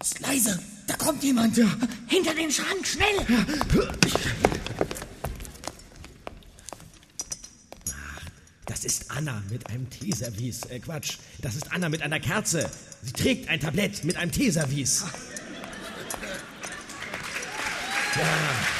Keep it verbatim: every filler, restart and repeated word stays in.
Psst, leise, da kommt jemand. Ja. Hinter den Schrank, schnell. Ja. Das ist Anna mit einem Teeservice. Äh, Quatsch, das ist Anna mit einer Kerze. Sie trägt ein Tablett mit einem Teeservice. Ja.